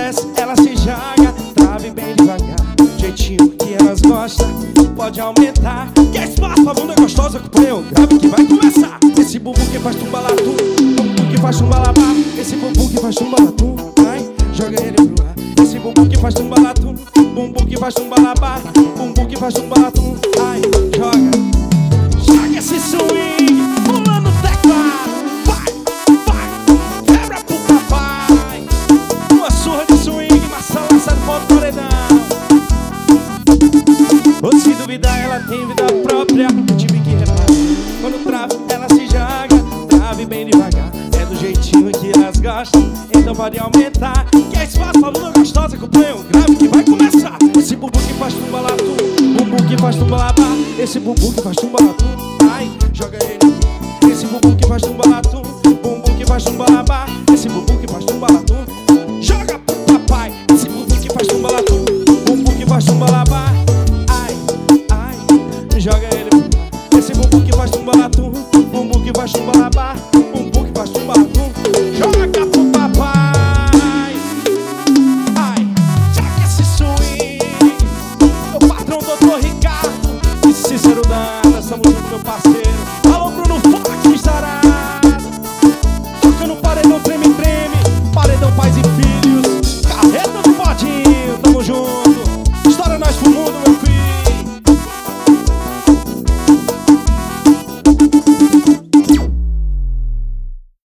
desce, ela se joga, trave bem devagar, jeitinho que elas gostam, pode aumentar. Quer espaço, a bunda gostosa, acompanha o grave que vai começar. Esse bumbum que faz tumbalatum, bumbum que faz tumbalabá. Esse bumbum que faz tumbalatum, ai, joga ele pro ar. Esse bumbum que faz tumbalatum, bumbum que faz tumbalabá. Bumbum que faz tumbalatum, ai, joga. Joga esse swing, pulando o teclado. Vai, vai, quebra pro papai. Uma surra de swing, massa laça do ponto paredão. Ou se duvidar, ela tem vida própria. Eu tive que reparar. Quando trava, ela se joga, trave bem devagar. É do jeitinho que elas gostam, então pode aumentar. Quer espaço, a bunda gostosa, acompanha o grave que vai começar. Esse bumbum que faz tumbalatum, bumbum que faz tumbalabá. Esse bumbum que faz tumbalatum, ai, joga ele. Esse bumbum que faz tumbalatum, bumbum que faz tumbalabá. Esse bumbum que faz tumbalatum, joga pro papai. Esse bumbum que faz tumbalatum, bumbum que faz tumbalabá. Ai, ai, joga ele. Esse bumbum que faz tumbalatum, bumbum que faz tumbalabá. Bumbum que faz tumbalatum, joga pro papai. Ai, joga esse swing. Meu patrão Doutor Ricardo e Cícero Dantas, tamo junto, meu parceiro. Alô, Bruno Fox, estará tocando paredão treme.